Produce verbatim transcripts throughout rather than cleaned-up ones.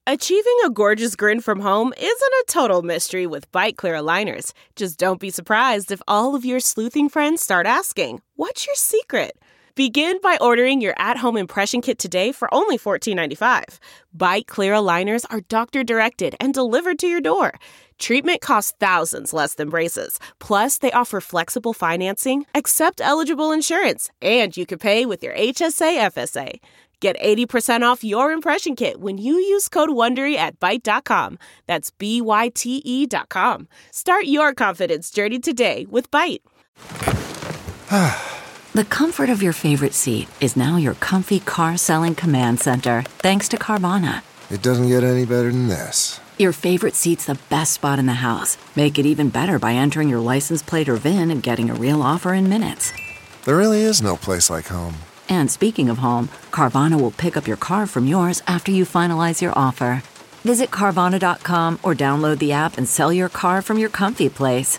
Achieving a gorgeous grin from home isn't a total mystery with Byte Clear aligners. Just don't be surprised if all of your sleuthing friends start asking, "What's your secret?" Begin by ordering your at-home impression kit today for only fourteen ninety-five. Byte Clear aligners are doctor-directed and delivered to your door. Treatment costs thousands less than braces. Plus, they offer flexible financing, accept eligible insurance, and you can pay with your H S A F S A. Get eighty percent off your impression kit when you use code WONDERY at Byte dot com. That's B Y T E dot com. Start your confidence journey today with Byte. The comfort of your favorite seat is now your comfy car selling command center, thanks to Carvana. It doesn't get any better than this. Your favorite seat's the best spot in the house. Make it even better by entering your license plate or V I N and getting a real offer in minutes. There really is no place like home. And speaking of home, Carvana will pick up your car from yours after you finalize your offer. Visit Carvana dot com or download the app and sell your car from your comfy place.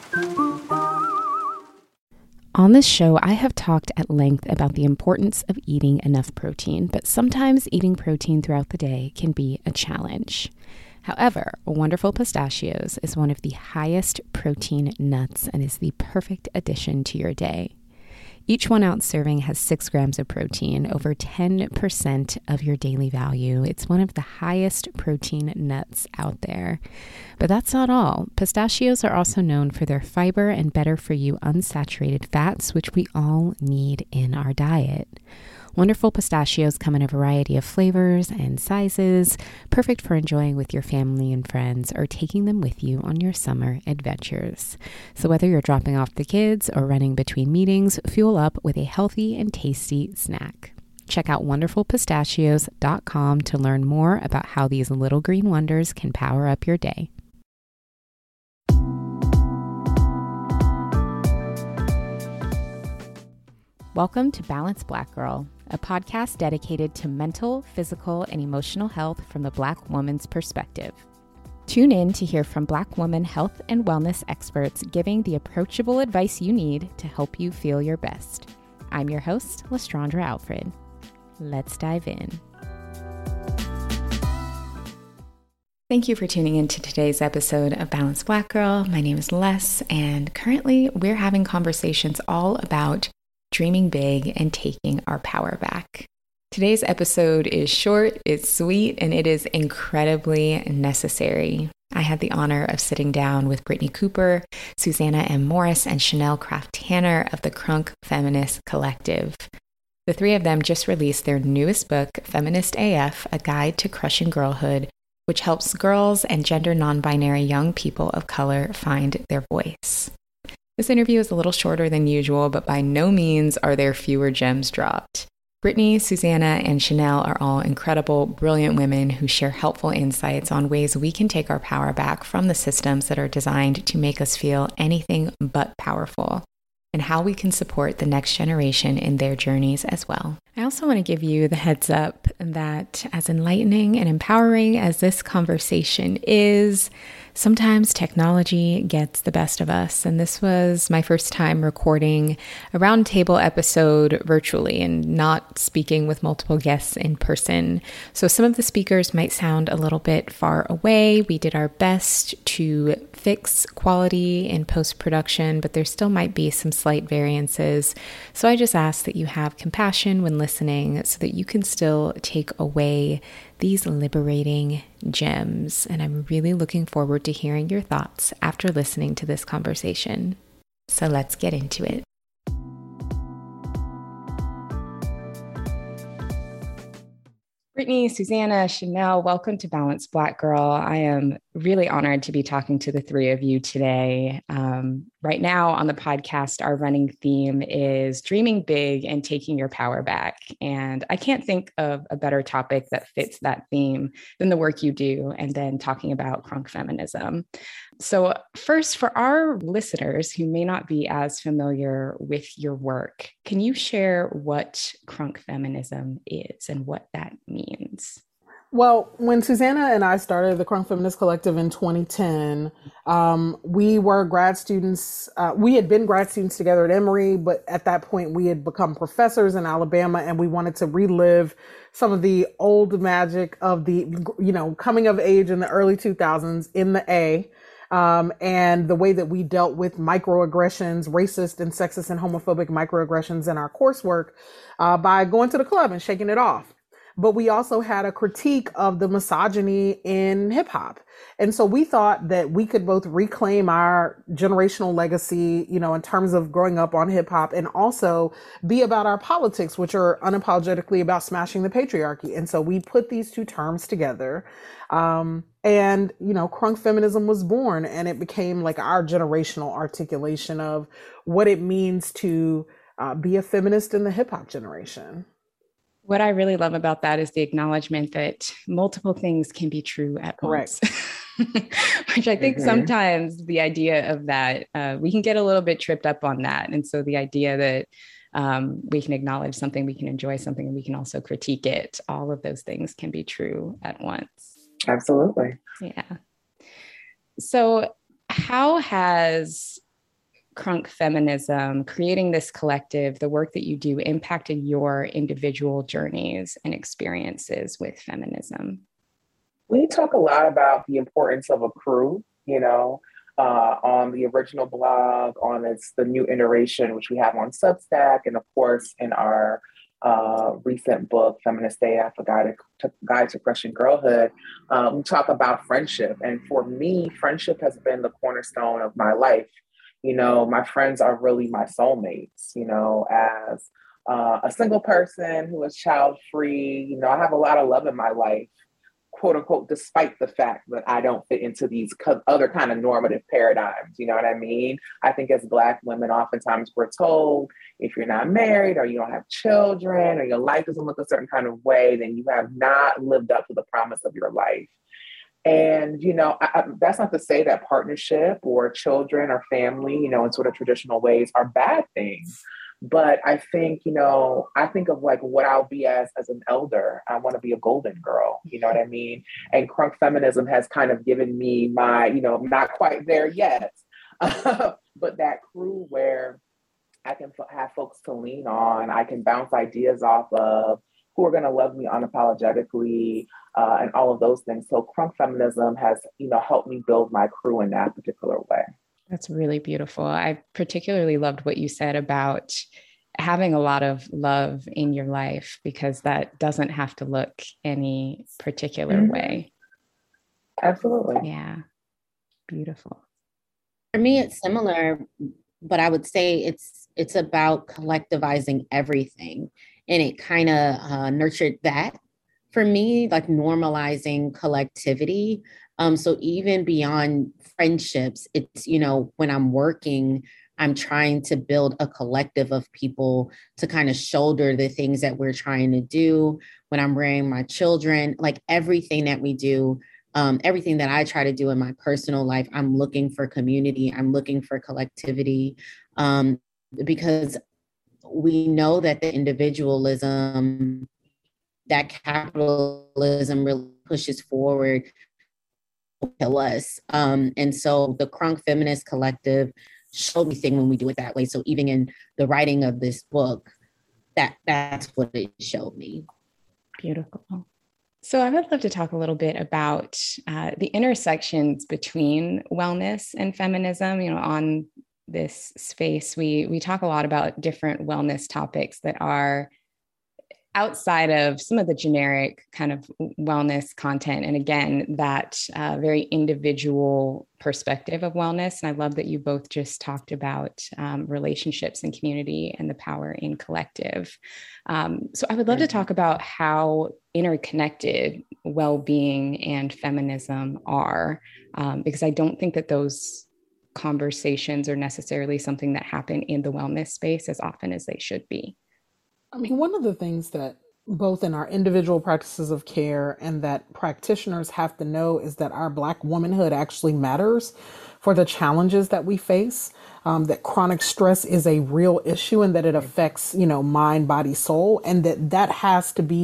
On this show, I have talked at length about the importance of eating enough protein, but sometimes eating protein throughout the day can be a challenge. However, Wonderful Pistachios is one of the highest protein nuts and is the perfect addition to your day. Each one ounce serving has six grams of protein, over ten percent of your daily value. It's one of the highest protein nuts out there. But that's not all. Pistachios are also known for their fiber and better for you unsaturated fats, which we all need in our diet. Wonderful Pistachios come in a variety of flavors and sizes, perfect for enjoying with your family and friends or taking them with you on your summer adventures. So whether you're dropping off the kids or running between meetings, fuel up with a healthy and tasty snack. Check out wonderful pistachios dot com to learn more about how these little green wonders can power up your day. Welcome to Balanced Black Girl, a podcast dedicated to mental, physical, and emotional health from the Black woman's perspective. Tune in to hear from Black woman health and wellness experts giving the approachable advice you need to help you feel your best. I'm your host, Lestrandra Alfred. Let's dive in. Thank you for tuning in to today's episode of Balanced Black Girl. My name is Les, and currently we're having conversations all about dreaming big and taking our power back. Today's episode is short, it's sweet, and it is incredibly necessary. I had the honor of sitting down with Brittany Cooper, Susanna M. Morris, and Chanel Craft Tanner of the Crunk Feminist Collective. The three of them just released their newest book, Feminist A F, A Guide to Crushing Girlhood, which helps girls and gender non-binary young people of color find their voice. This interview is a little shorter than usual, but by no means are there fewer gems dropped. Brittany, Susanna, and Chanel are all incredible, brilliant women who share helpful insights on ways we can take our power back from the systems that are designed to make us feel anything but powerful, and how we can support the next generation in their journeys as well. I also want to give you the heads up that as enlightening and empowering as this conversation is, sometimes technology gets the best of us, and this was my first time recording a roundtable episode virtually and not speaking with multiple guests in person. So some of the speakers might sound a little bit far away. We did our best to fix quality in post-production, but there still might be some slight variances. So I just ask that you have compassion when listening so that you can still take away these liberating gems. And I'm really looking forward to hearing your thoughts after listening to this conversation. So let's get into it. Brittany, Susanna, Chanel, welcome to Balanced Black Girl. I am really honored to be talking to the three of you today. Um, right now on the podcast, our running theme is dreaming big and taking your power back. And I can't think of a better topic that fits that theme than the work you do, and then talking about crunk feminism. So first, for our listeners who may not be as familiar with your work, can you share what crunk feminism is and what that means? Well, when Susanna and I started the Crunk Feminist Collective in twenty ten, um, we were grad students. Uh, we had been grad students together at Emory, but at that point we had become professors in Alabama, and we wanted to relive some of the old magic of the, you know, coming of age in the early two thousands in the A. Um, and the way that we dealt with microaggressions, racist and sexist and homophobic microaggressions in our coursework uh, by going to the club and shaking it off. But we also had a critique of the misogyny in hip hop. And so we thought that we could both reclaim our generational legacy, you know, in terms of growing up on hip hop, and also be about our politics, which are unapologetically about smashing the patriarchy. And so we put these two terms together. Um, and, you know, crunk feminism was born, and it became like our generational articulation of what it means to uh, be a feminist in the hip hop generation. What I really love about that is the acknowledgement that multiple things can be true at Correct. once, which I think Mm-hmm. sometimes the idea of that, uh, we can get a little bit tripped up on that. And so the idea that um, we can acknowledge something, we can enjoy something, and we can also critique it, all of those things can be true at once. Absolutely. Yeah. So how has crunk feminism, creating this collective, the work that you do, impacted your individual journeys and experiences with feminism? We talk a lot about the importance of a crew, you know, uh, on the original blog, on its the new iteration, which we have on Substack, and of course in our uh, recent book, Feminist A F, A Guide to, Guide to Crushing Girlhood. Um, we talk about friendship. And for me, friendship has been the cornerstone of my life. You know, my friends are really my soulmates, you know, as uh, a single person who is child free. You know, I have a lot of love in my life, quote unquote, despite the fact that I don't fit into these co- other kind of normative paradigms. You know what I mean? I think as Black women, oftentimes we're told if you're not married or you don't have children or your life doesn't look a certain kind of way, then you have not lived up to the promise of your life. And, you know, I, I, that's not to say that partnership or children or family, you know, in sort of traditional ways are bad things. But I think, you know, I think of like what I'll be as as an elder. I want to be a golden girl, you know what I mean? And crunk feminism has kind of given me my, you know, not quite there yet, but that crew where I can f- have folks to lean on, I can bounce ideas off of, who are going to love me unapologetically, uh, and all of those things. So crunk feminism has, you know, helped me build my crew in that particular way. That's really beautiful. I particularly loved what you said about having a lot of love in your life, because that doesn't have to look any particular Mm-hmm. way. Absolutely. Yeah. Beautiful. For me, it's similar, but I would say it's it's about collectivizing everything. And it kind of uh, nurtured that for me, like normalizing collectivity. Um, so even beyond friendships, it's, you know, when I'm working, I'm trying to build a collective of people to kind of shoulder the things that we're trying to do. When I'm rearing my children, like everything that we do, um, everything that I try to do in my personal life, I'm looking for community. I'm looking for collectivity, um, because we know that the individualism, that capitalism really pushes forward to us. Um, and so the Crunk Feminist Collective showed me thing when we do it that way. So even in the writing of this book, that that's what it showed me. Beautiful. So I would love to talk a little bit about uh, the intersections between wellness and feminism. You know, on this space, we we talk a lot about different wellness topics that are outside of some of the generic kind of wellness content. And again, that uh, very individual perspective of wellness. And I love that you both just talked about um, relationships and community and the power in collective. Um, so I would love mm-hmm. to talk about how interconnected well-being and feminism are, um, because I don't think that those conversations are necessarily something that happen in the wellness space as often as they should be. I mean, one of the things that both in our individual practices of care and that practitioners have to know is that our Black womanhood actually matters for the challenges that we face, um, that chronic stress is a real issue and that it affects, you know, mind, body, soul, and that that has to be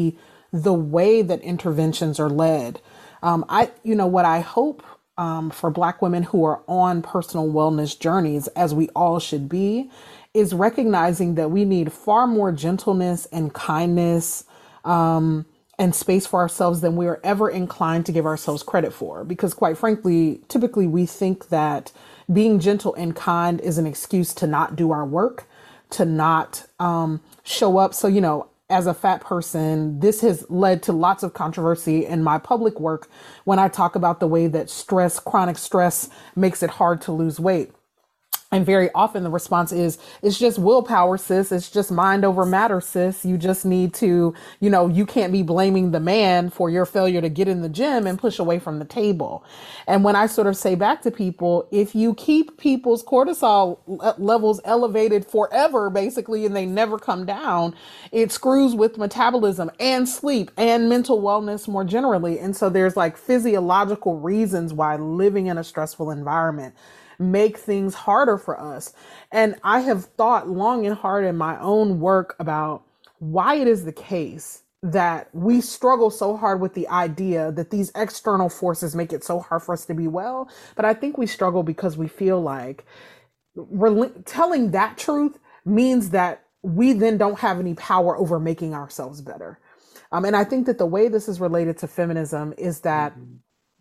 the way that interventions are led. Um, I, you know, what I hope um, for Black women who are on personal wellness journeys, as we all should be, is recognizing that we need far more gentleness and kindness um, and space for ourselves than we are ever inclined to give ourselves credit for. Because quite frankly, typically we think that being gentle and kind is an excuse to not do our work, to not um, show up. So, you know, as a fat person, this has led to lots of controversy in my public work when I talk about the way that stress, chronic stress, makes it hard to lose weight. And very often the response is, it's just willpower, sis. It's just mind over matter, sis. You just need to, you know, you can't be blaming the man for your failure to get in the gym and push away from the table. And when I sort of say back to people, if you keep people's cortisol levels elevated forever, basically, and they never come down, it screws with metabolism and sleep and mental wellness more generally. And so there's like physiological reasons why living in a stressful environment make things harder for us. And I have thought long and hard in my own work about why it is the case that we struggle so hard with the idea that these external forces make it so hard for us to be well. But I think we struggle because we feel like rel- telling that truth means that we then don't have any power over making ourselves better. Um, and I think that the way this is related to feminism is that mm-hmm.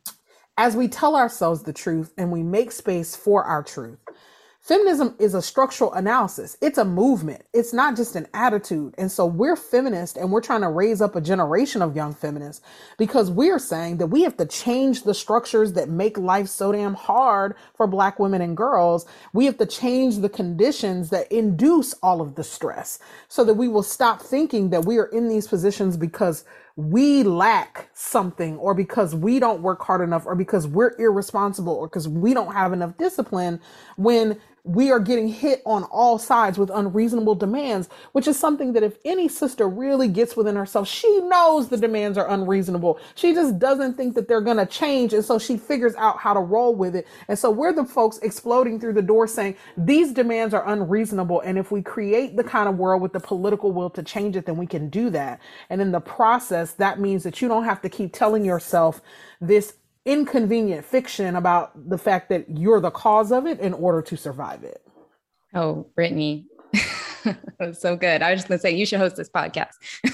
as we tell ourselves the truth and we make space for our truth, feminism is a structural analysis. It's a movement. It's not just an attitude. And so we're feminist and we're trying to raise up a generation of young feminists because we're saying that we have to change the structures that make life so damn hard for Black women and girls. We have to change the conditions that induce all of the stress so that we will stop thinking that we are in these positions because we lack something or because we don't work hard enough or because we're irresponsible or because we don't have enough discipline when we are getting hit on all sides with unreasonable demands, which is something that if any sister really gets within herself, she knows the demands are unreasonable. She just doesn't think that they're going to change. And so she figures out how to roll with it. And so we're the folks exploding through the door saying these demands are unreasonable. And if we create the kind of world with the political will to change it, then we can do that. And in the process, that means that you don't have to keep telling yourself this inconvenient fiction about the fact that you're the cause of it in order to survive it. Oh, Brittany. That's so good. I was just going to say, you should host this podcast.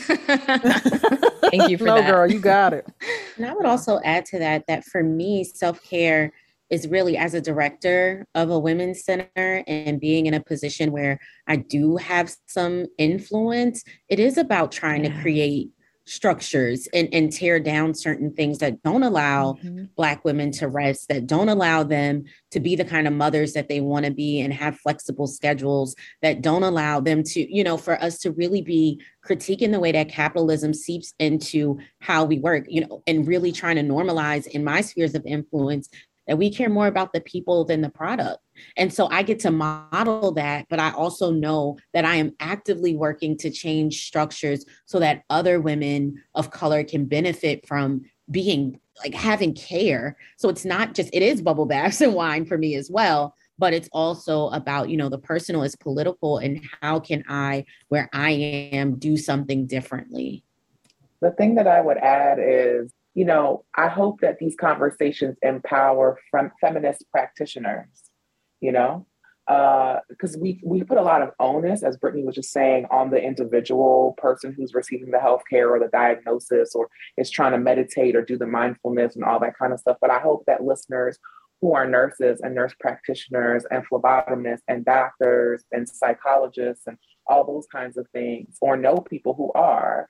Thank you for no, that. No, girl, you got it. And I would also add to that, that for me, self-care is really, as a director of a women's center and being in a position where I do have some influence, it is about trying yeah. to create structures and, and tear down certain things that don't allow mm-hmm. Black women to rest, that don't allow them to be the kind of mothers that they want to be and have flexible schedules, that don't allow them to, you know, for us to really be critiquing the way that capitalism seeps into how we work, you know, and really trying to normalize in my spheres of influence that we care more about the people than the product. And so I get to model that, but I also know that I am actively working to change structures so that other women of color can benefit from being like having care. So it's not just, it is bubble baths and wine for me as well, but it's also about, you know, the personal is political and how can I, where I am, do something differently. The thing that I would add is, you know, I hope that these conversations empower fem- feminist practitioners, you know, because uh, we, we put a lot of onus, as Brittany was just saying, on the individual person who's receiving the healthcare or the diagnosis or is trying to meditate or do the mindfulness and all that kind of stuff. But I hope that listeners who are nurses and nurse practitioners and phlebotomists and doctors and psychologists and all those kinds of things, or know people who are,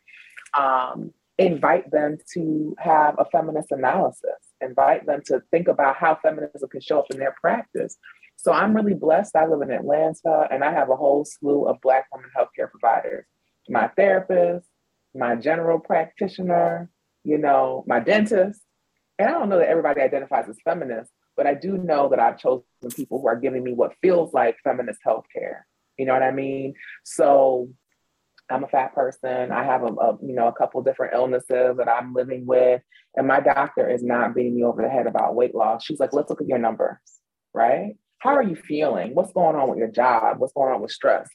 um, invite them to have a feminist analysis, invite them to think about how feminism can show up in their practice. So I'm really blessed. I live in Atlanta and I have a whole slew of Black women healthcare providers. My therapist, my general practitioner, you know, my dentist. And I don't know that everybody identifies as feminist, but I do know that I've chosen people who are giving me what feels like feminist healthcare. You know what I mean? So I'm a fat person. I have a, a you know, a couple different illnesses that I'm living with. And my doctor is not beating me over the head about weight loss. She's like, let's look at your numbers, right? How are you feeling? What's going on with your job? What's going on with stress?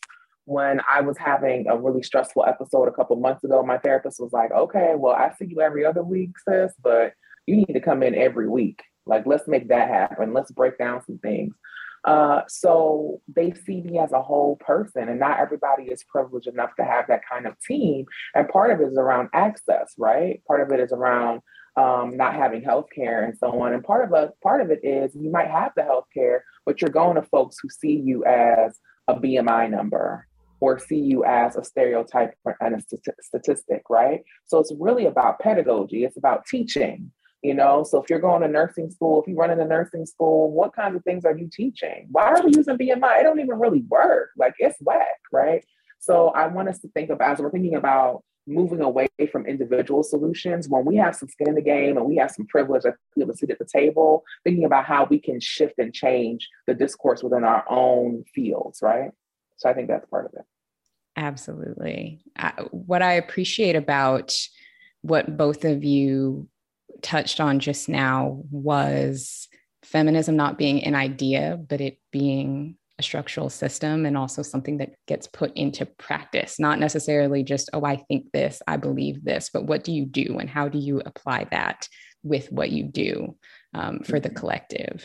when I was having a really stressful episode a couple months ago, my therapist was like, okay, well, I see you every other week, sis, but you need to come in every week. Like, let's make that happen. Let's break down some things. Uh, so they see me as a whole person, and not everybody is privileged enough to have that kind of team. And part of it is around access, right? Part of it is around um, not having healthcare and so on. And part of it, part of it is you might have the healthcare, but you're going to folks who see you as a B M I number or see you as a stereotype and a st- statistic, right? So it's really about pedagogy. It's about teaching. You know, so if you're going to nursing school, if you're running a nursing school, what kinds of things are you teaching? Why are we using B M I? It don't even really work. Like, it's whack, right? So I want us to think about, as we're thinking about moving away from individual solutions, when we have some skin in the game and we have some privilege to be able to sit at the table, thinking about how we can shift and change the discourse within our own fields, right? So I think that's part of it. Absolutely. Uh, what I appreciate about what both of you touched on just now was feminism not being an idea, but it being a structural system and also something that gets put into practice, not necessarily just, oh, I think this, I believe this, but what do you do and how do you apply that with what you do um, for the collective?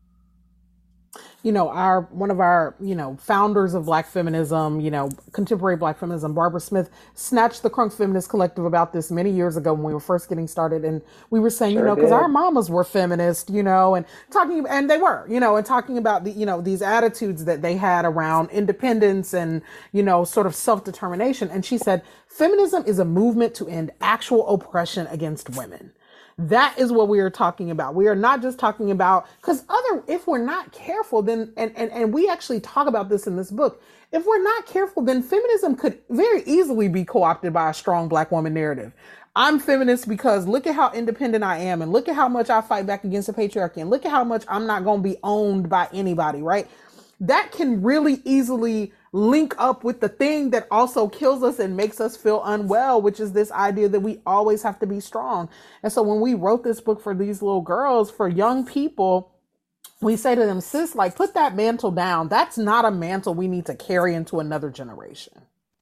You know, our one of our, you know, founders of Black feminism, you know, contemporary Black feminism, Barbara Smith, snatched the Crunk Feminist Collective about this many years ago when we were first getting started. And we were saying, sure you know, because our mamas were feminist, you know, and talking, and they were, you know, and talking about the, you know, these attitudes that they had around independence and, you know, sort of self-determination. And she said, feminism is a movement to end actual oppression against women. That is what we are talking about. We are not just talking about, because other, if we're not careful, then, and, and, and we actually talk about this in this book, if we're not careful, then feminism could very easily be co-opted by a strong Black woman narrative. I'm feminist because look at how independent I am, and look at how much I fight back against the patriarchy, and look at how much I'm not going to be owned by anybody, right? That can really easily link up with the thing that also kills us and makes us feel unwell, which is this idea that we always have to be strong. And so when we wrote this book for these little girls, for young people, we say to them, sis, like, put that mantle down. That's not a mantle we need to carry into another generation.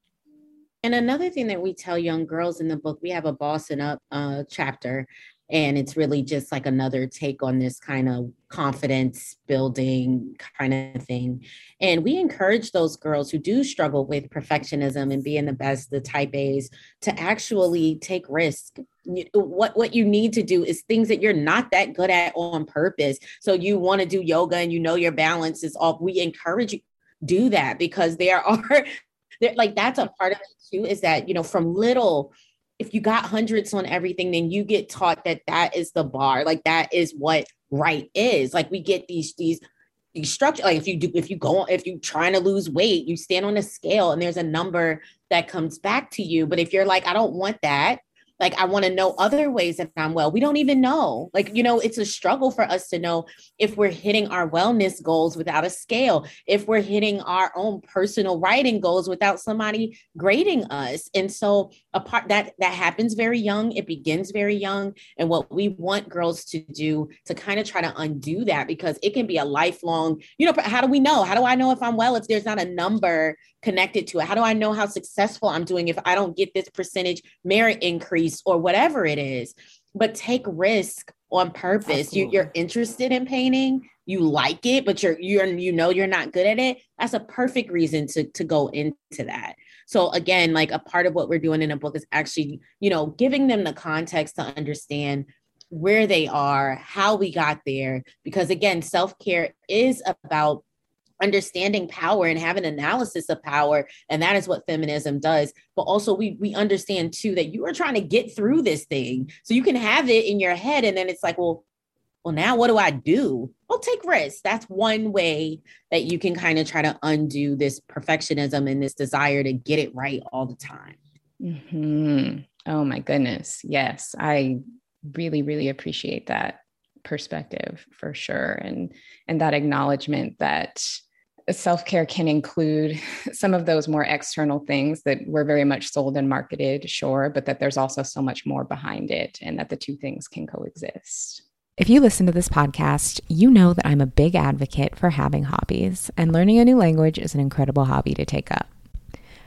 And another thing that we tell young girls in the book, we have a Bossing Up uh, chapter, and it's really just like another take on this kind of confidence building kind of thing. And we encourage those girls who do struggle with perfectionism and being the best, the type A's, to actually take risk. What, what you need to do is things that you're not that good at on purpose. So you want to do yoga and you know your balance is off. We encourage you to do that, because there are, like, that's a part of it too, is that, you know, from little, if you got hundreds on everything, then you get taught that that is the bar. Like, that is what right is. Like, we get these, these, these structure. Like, if you do, if you go, if you're trying to lose weight, you stand on a scale and there's a number that comes back to you. But if you're like, I don't want that, like, I want to know other ways that I'm well, we don't even know. Like, you know, it's a struggle for us to know if we're hitting our wellness goals without a scale, if we're hitting our own personal writing goals without somebody grading us. And so a part that that happens very young, it begins very young. And what we want girls to do to kind of try to undo that, because it can be a lifelong, you know, how do we know? How do I know if I'm well, if there's not a number connected to it? How do I know how successful I'm doing if I don't get this percentage merit increase or whatever it is? But take risk on purpose. You, you're interested in painting, you like it, but you're you're you know you're not good at it. That's a perfect reason to to go into that. So again, like, a part of what we're doing in a book is actually, you know, giving them the context to understand where they are, how we got there. Because again, self-care is about understanding power and having analysis of power. And that is what feminism does. But also we we understand too, that you are trying to get through this thing. So you can have it in your head. And then it's like, well, well, now what do I do? Well, take risks. That's one way that you can kind of try to undo this perfectionism and this desire to get it right all the time. Mm-hmm. Oh my goodness. Yes. I really, really appreciate that perspective for sure. And, and that acknowledgement that self-care can include some of those more external things that we're very much sold and marketed, sure, but that there's also so much more behind it, and that the two things can coexist. If you listen to this podcast, you know that I'm a big advocate for having hobbies, and learning a new language is an incredible hobby to take up.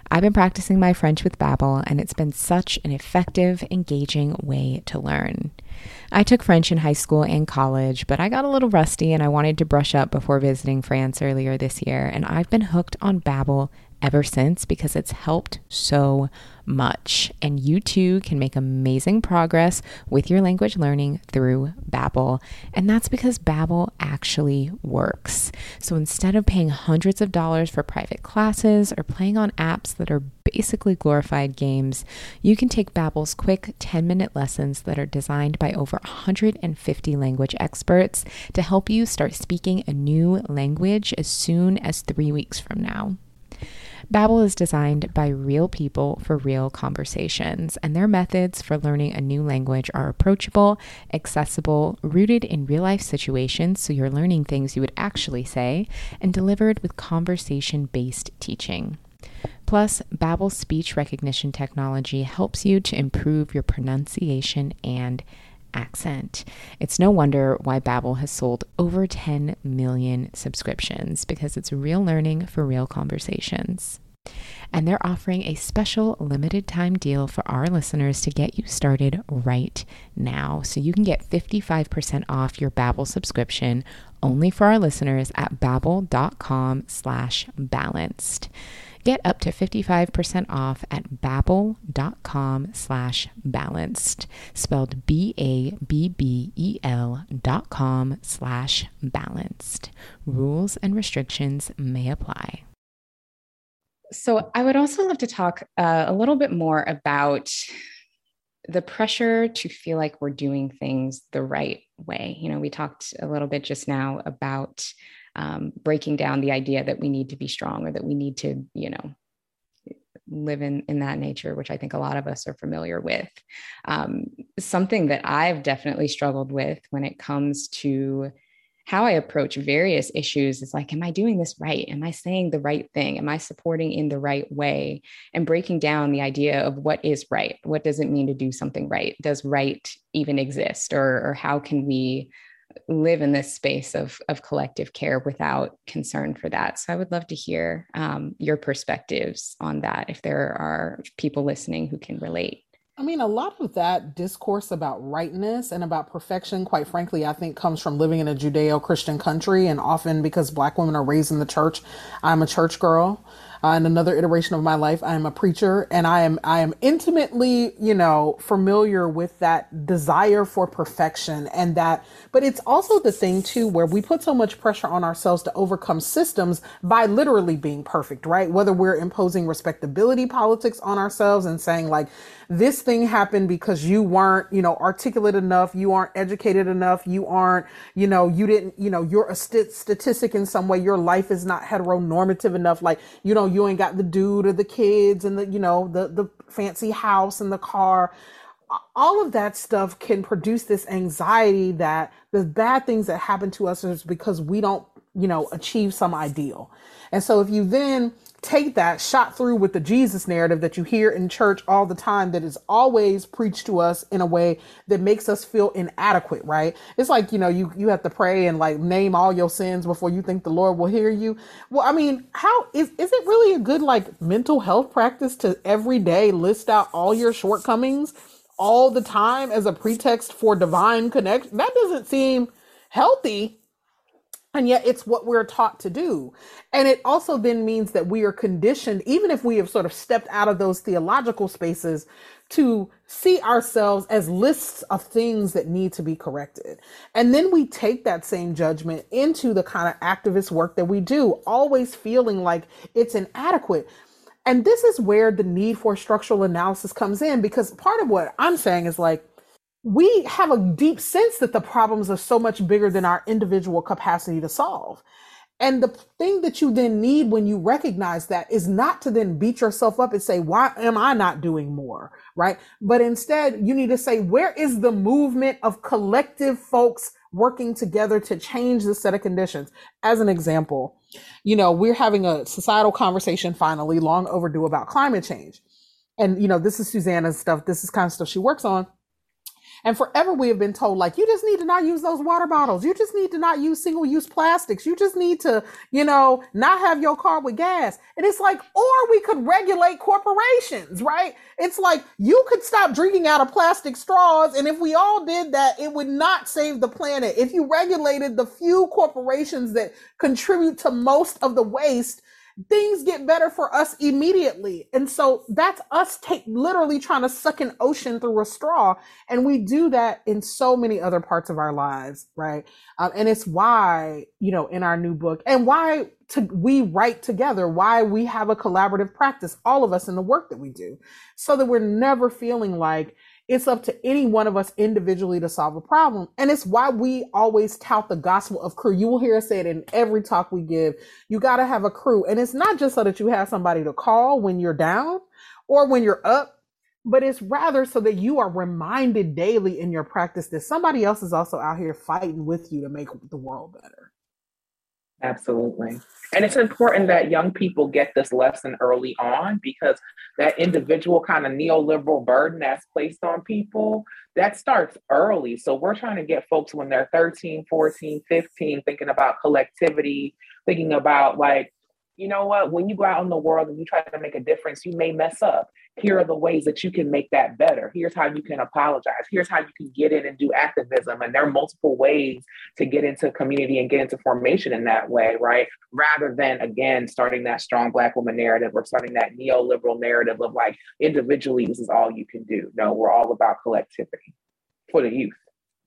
I've been practicing my French with Babbel, and it's been such an effective, engaging way to learn. I took French in high school and college, but I got a little rusty and I wanted to brush up before visiting France earlier this year, and I've been hooked on Babbel ever since because it's helped so much. And you too can make amazing progress with your language learning through Babbel. And that's because Babbel actually works. So instead of paying hundreds of dollars for private classes or playing on apps that are basically glorified games, you can take Babbel's quick ten-minute lessons that are designed by over one hundred fifty language experts to help you start speaking a new language as soon as three weeks from now. Babbel is designed by real people for real conversations, and their methods for learning a new language are approachable, accessible, rooted in real-life situations so you're learning things you would actually say, and delivered with conversation-based teaching. Plus, Babbel's speech recognition technology helps you to improve your pronunciation and accent. It's no wonder why Babbel has sold over ten million subscriptions, because it's real learning for real conversations. And they're offering a special limited time deal for our listeners to get you started right now. So you can get fifty-five percent off your Babbel subscription only for our listeners at babbel.com slash balanced. Get up to fifty-five percent off at babbel.com slash balanced, spelled B A B B E L dot com slash balanced. Rules and restrictions may apply. So I would also love to talk uh, a little bit more about the pressure to feel like we're doing things the right way. You know, we talked a little bit just now about Um, breaking down the idea that we need to be strong, or that we need to, you know, live in, in that nature, which I think a lot of us are familiar with. Um, something that I've definitely struggled with when it comes to how I approach various issues is like, am I doing this right? Am I saying the right thing? Am I supporting in the right way? And breaking down the idea of what is right. What does it mean to do something right? Does right even exist? Or, or how can we live in this space of, of collective care without concern for that? So I would love to hear um, your perspectives on that, if there are people listening who can relate. I mean, a lot of that discourse about rightness and about perfection, quite frankly, I think comes from living in a Judeo-Christian country. And often because Black women are raised in the church, I'm a church girl. Uh, in another iteration of my life, I am a preacher, and I am I am intimately, you know, familiar with that desire for perfection, and that. But it's also the thing too, where we put so much pressure on ourselves to overcome systems by literally being perfect, right? Whether we're imposing respectability politics on ourselves and saying like, this thing happened because you weren't, you know, articulate enough, you aren't educated enough, you aren't, you know, you didn't, you know, you're a st- statistic in some way, your life is not heteronormative enough, like, you know, you ain't got the dude or the kids and the, you know, the, the fancy house and the car. All of that stuff can produce this anxiety that the bad things that happen to us is because we don't, you know, achieve some ideal. And so if you then take that shot through with the Jesus narrative that you hear in church all the time, that is always preached to us in a way that makes us feel inadequate, right? It's like, you know, you, you have to pray and like name all your sins before you think the Lord will hear you. Well, I mean, how is, is it really a good like mental health practice to every day list out all your shortcomings all the time as a pretext for divine connection? That doesn't seem healthy. And yet it's what we're taught to do. And it also then means that we are conditioned, even if we have sort of stepped out of those theological spaces, to see ourselves as lists of things that need to be corrected. And then we take that same judgment into the kind of activist work that we do, always feeling like it's inadequate. And this is where the need for structural analysis comes in, because part of what I'm saying is like, we have a deep sense that the problems are so much bigger than our individual capacity to solve. And the thing that you then need when you recognize that is not to then beat yourself up and say, why am I not doing more? Right. But instead, you need to say, where is the movement of collective folks working together to change the set of conditions? As an example, you know, we're having a societal conversation finally, long overdue, about climate change. And, you know, this is Susanna's stuff. This is kind of stuff she works on. And forever we have been told, like, you just need to not use those water bottles. You just need to not use single use plastics. You just need to, you know, not have your car with gas. And it's like, or we could regulate corporations, right? It's like you could stop drinking out of plastic straws. And if we all did that, it would not save the planet. If you regulated the few corporations that contribute to most of the waste, things get better for us immediately. And so that's us take literally trying to suck an ocean through a straw. And we do that in so many other parts of our lives, right? Um, and it's why, you know, in our new book, and why to, we write together, why we have a collaborative practice, all of us in the work that we do, so that we're never feeling like it's up to any one of us individually to solve a problem. And it's why we always tout the gospel of crew. You will hear us say it in every talk we give. You got to have a crew. And it's not just so that you have somebody to call when you're down or when you're up, but it's rather so that you are reminded daily in your practice that somebody else is also out here fighting with you to make the world better. Absolutely. And it's important that young people get this lesson early on, because that individual kind of neoliberal burden that's placed on people, that starts early. So we're trying to get folks when they're thirteen, fourteen, fifteen, thinking about collectivity, thinking about like, you know what, when you go out in the world and you try to make a difference, you may mess up. Here are the ways that you can make that better. Here's how you can apologize. Here's how you can get in and do activism. And there are multiple ways to get into community and get into formation in that way, right? Rather than, again, starting that strong Black woman narrative or starting that neoliberal narrative of like, individually, this is all you can do. No, we're all about collectivity for the youth.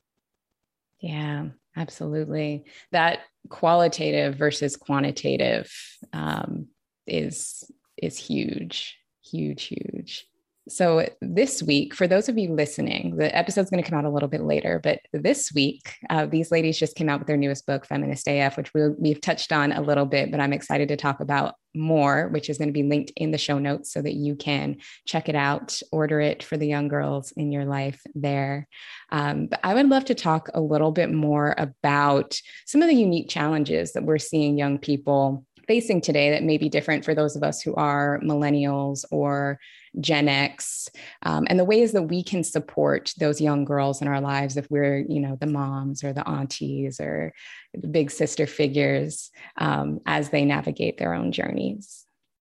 Yeah, absolutely. That qualitative versus quantitative um, is is huge, huge, huge. So this week, for those of you listening, the episode's going to come out a little bit later, but this week, uh, these ladies just came out with their newest book, Feminist A F, which we, we've touched on a little bit, but I'm excited to talk about more, which is going to be linked in the show notes so that you can check it out, order it for the young girls in your life there. Um, but I would love to talk a little bit more about some of the unique challenges that we're seeing young people facing today that may be different for those of us who are millennials or Gen X, um, and the ways that we can support those young girls in our lives if we're, you know, the moms or the aunties or the big sister figures um, as they navigate their own journeys.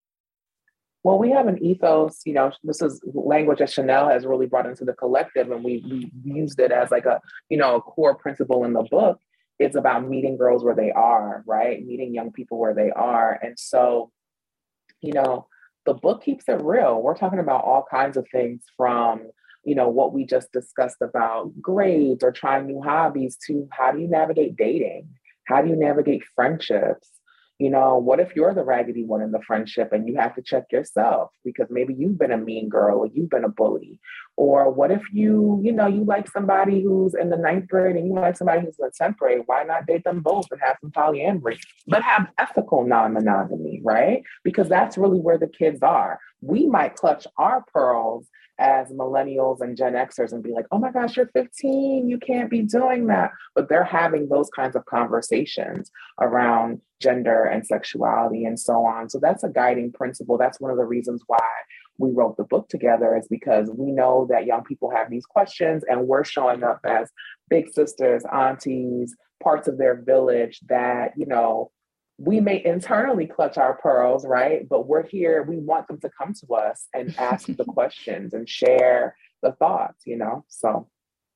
Well, we have an ethos, you know, this is language that Chanel has really brought into the collective, and we, we used it as like a, you know, a core principle in the book. It's about meeting girls where they are, right? Meeting young people where they are. And so, you know, the book keeps it real. We're talking about all kinds of things from, you know, what we just discussed about grades or trying new hobbies to how do you navigate dating? How do you navigate friendships? You know, what if you're the raggedy one in the friendship and you have to check yourself because maybe you've been a mean girl or you've been a bully? Or what if you, you know, you like somebody who's in the ninth grade and you like somebody who's in the tenth grade? Why not date them both and have some polyamory, but have ethical non-monogamy, right? Because that's really where the kids are. We might clutch our pearls as millennials and Gen Xers and be like, oh my gosh, you're fifteen, you can't be doing that. But they're having those kinds of conversations around gender and sexuality and so on. So that's a guiding principle. That's one of the reasons why we wrote the book together, is because we know that young people have these questions and we're showing up as big sisters, aunties, parts of their village that, you know, we may internally clutch our pearls, right? But we're here, we want them to come to us and ask the questions and share the thoughts, you know, so.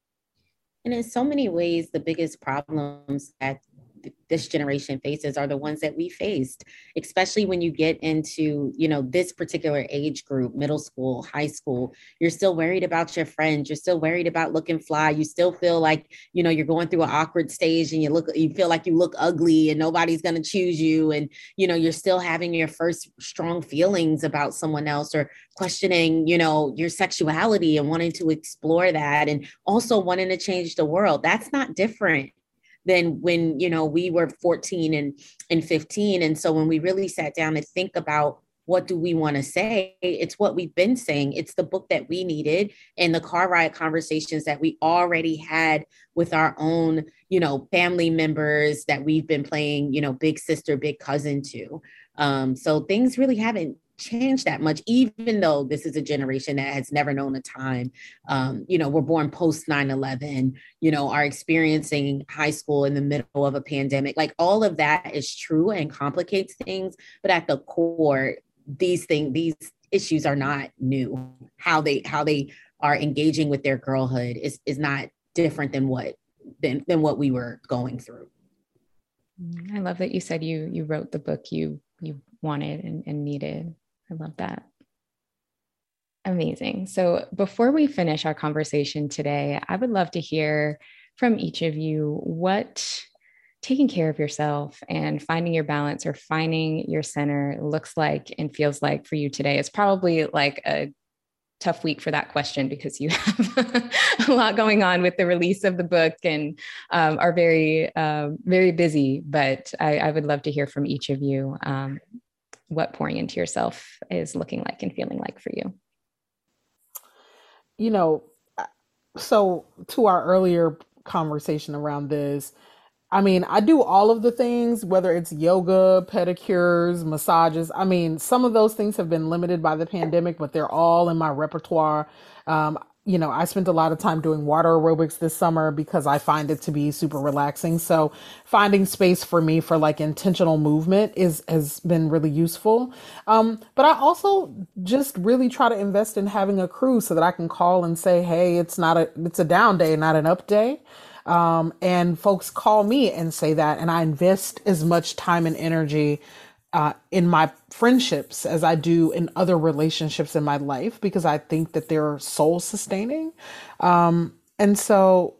And in so many ways, the biggest problems that this generation faces are the ones that we faced, especially when you get into, you know, this particular age group, middle school, high school. You're still worried about your friends. You're still worried about looking fly. You still feel like, you know, you're going through an awkward stage and you look, you feel like you look ugly and nobody's going to choose you. And, you know, you're still having your first strong feelings about someone else, or questioning, you know, your sexuality and wanting to explore that, and also wanting to change the world. That's not different than when, you know, we were fourteen and, and fifteen. And so when we really sat down to think about what do we want to say, it's what we've been saying. It's the book that we needed and the car ride conversations that we already had with our own, you know, family members that we've been playing, you know, big sister, big cousin to. Um, so things really haven't changed that much, even though this is a generation that has never known a time. Um, you know, we're born post nine eleven, you know, are experiencing high school in the middle of a pandemic. Like all of that is true and complicates things. But at the core, these things, these issues are not new. How they how they are engaging with their girlhood is is not different than what than, than what we were going through. I love that you said you you wrote the book you you wanted and, and needed. I love that. Amazing. So before we finish our conversation today, I would love to hear from each of you what taking care of yourself and finding your balance or finding your center looks like and feels like for you today. It's probably like a tough week for that question because you have a lot going on with the release of the book and um, are very, uh, very busy. But I, I would love to hear from each of you um, what pouring into yourself is looking like and feeling like for you. You know, so to our earlier conversation around this, I mean, I do all of the things, whether it's yoga, pedicures, massages. I mean, some of those things have been limited by the pandemic, but they're all in my repertoire. Um, you know, I spent a lot of time doing water aerobics this summer because I find it to be super relaxing. So finding space for me for like intentional movement is has been really useful. Um, but I also just really try to invest in having a crew so that I can call and say, hey, it's not a, it's a down day, not an up day. Um, and folks call me and say that, and I invest as much time and energy uh, in my friendships as I do in other relationships in my life, because I think that they're soul sustaining. Um, and so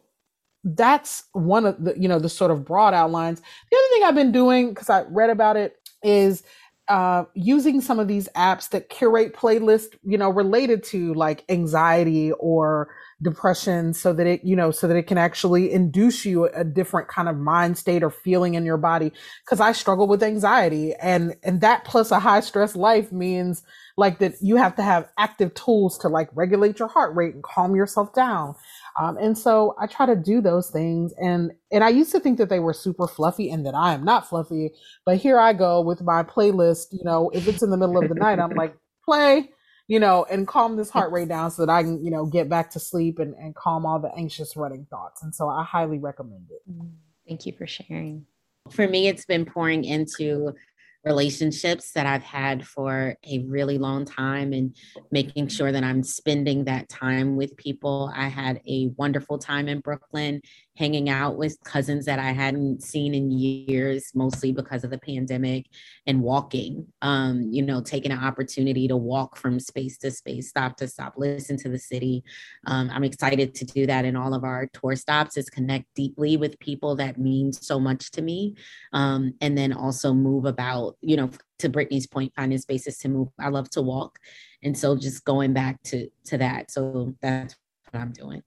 that's one of the, you know, the sort of broad outlines. The other thing I've been doing, because I read about it, is uh, using some of these apps that curate playlists, you know, related to like anxiety or depression, so that it, you know, so that it can actually induce you a different kind of mind state or feeling in your body. Cause I struggle with anxiety, and, and that plus a high stress life means like that you have to have active tools to like regulate your heart rate and calm yourself down. Um, and so I try to do those things. And, and I used to think that they were super fluffy and that I am not fluffy, but here I go with my playlist. You know, if it's in the middle of the night, I'm like, play, you know, and calm this heart rate down so that I can, you know, get back to sleep and, and calm all the anxious running thoughts. And so I highly recommend it. Thank you for sharing. For me, it's been pouring into relationships that I've had for a really long time and making sure that I'm spending that time with people. I had a wonderful time in Brooklyn, hanging out with cousins that I hadn't seen in years, mostly because of the pandemic, and walking, um, you know, taking an opportunity to walk from space to space, stop to stop, listen to the city. Um, I'm excited to do that in all of our tour stops, is connect deeply with people that mean so much to me. Um, and then also move about, you know, to Brittany's point, finding spaces to move. I love to walk. And so just going back to, to that. So that's what I'm doing.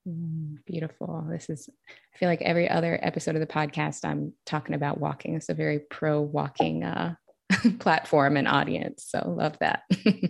Beautiful. This is, I feel like every other episode of the podcast, I'm talking about walking. It's a very pro walking uh, platform and audience. So love that.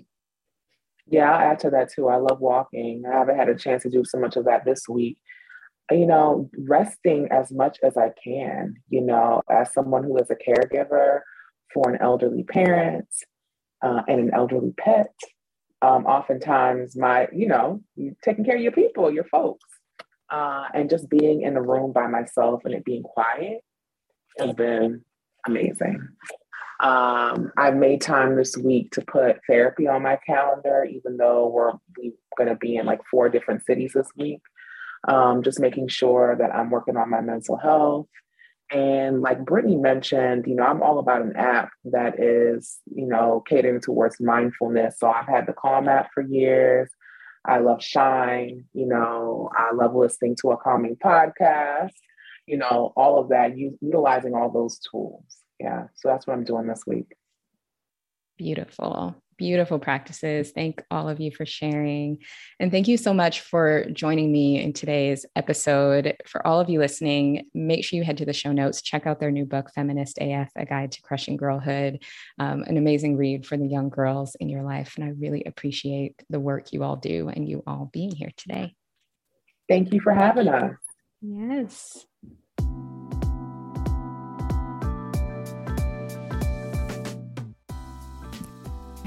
Yeah, I'll add to that too. I love walking. I haven't had a chance to do so much of that this week. You know, resting as much as I can, you know, as someone who is a caregiver for an elderly parent uh, and an elderly pet. Um, oftentimes my, you know, you taking care of your people, your folks, uh, and just being in a room by myself and it being quiet has been amazing. Um, I've made time this week to put therapy on my calendar, even though we're, we're going to be in like four different cities this week. Um, just making sure that I'm working on my mental health. And like Brittany mentioned, you know, I'm all about an app that is, you know, catering towards mindfulness. So I've had the Calm app for years. I love Shine, you know, I love listening to a calming podcast, you know, all of that, u- utilizing all those tools. Yeah. So that's what I'm doing this week. Beautiful, beautiful practices. Thank all of you for sharing. And thank you so much for joining me in today's episode. For all of you listening, make sure you head to the show notes, check out their new book, Feminist A F, A Guide to Crushing Girlhood, um, an amazing read for the young girls in your life. And I really appreciate the work you all do and you all being here today. Thank you for having us. Yes.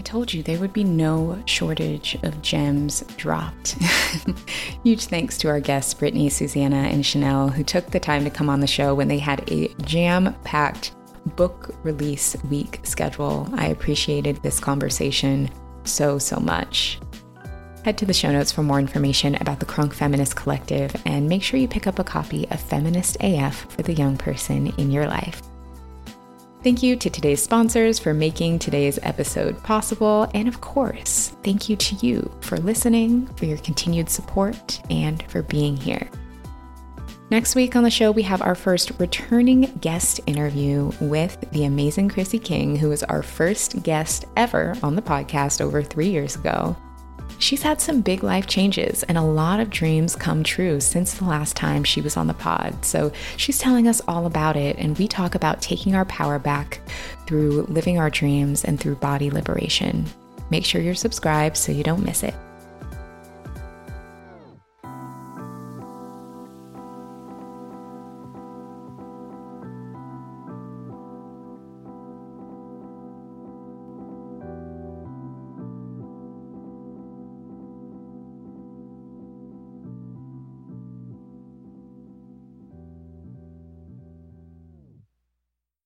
told you there would be no shortage of gems dropped. Huge thanks to our guests, Brittany, Susanna, and Chanel, who took the time to come on the show when they had a jam-packed book release week schedule. I appreciated this conversation so, so much. Head to the show notes for more information about the Crunk Feminist Collective, and make sure you pick up a copy of Feminist A F for the young person in your life. Thank you to today's sponsors for making today's episode possible, and of course, thank you to you for listening, for your continued support, and for being here. Next week on the show, we have our first returning guest interview with the amazing Chrissy King, who was our first guest ever on the podcast over three years ago. She's had some big life changes and a lot of dreams come true since the last time she was on the pod. So she's telling us all about it, and we talk about taking our power back through living our dreams and through body liberation. Make sure you're subscribed so you don't miss it.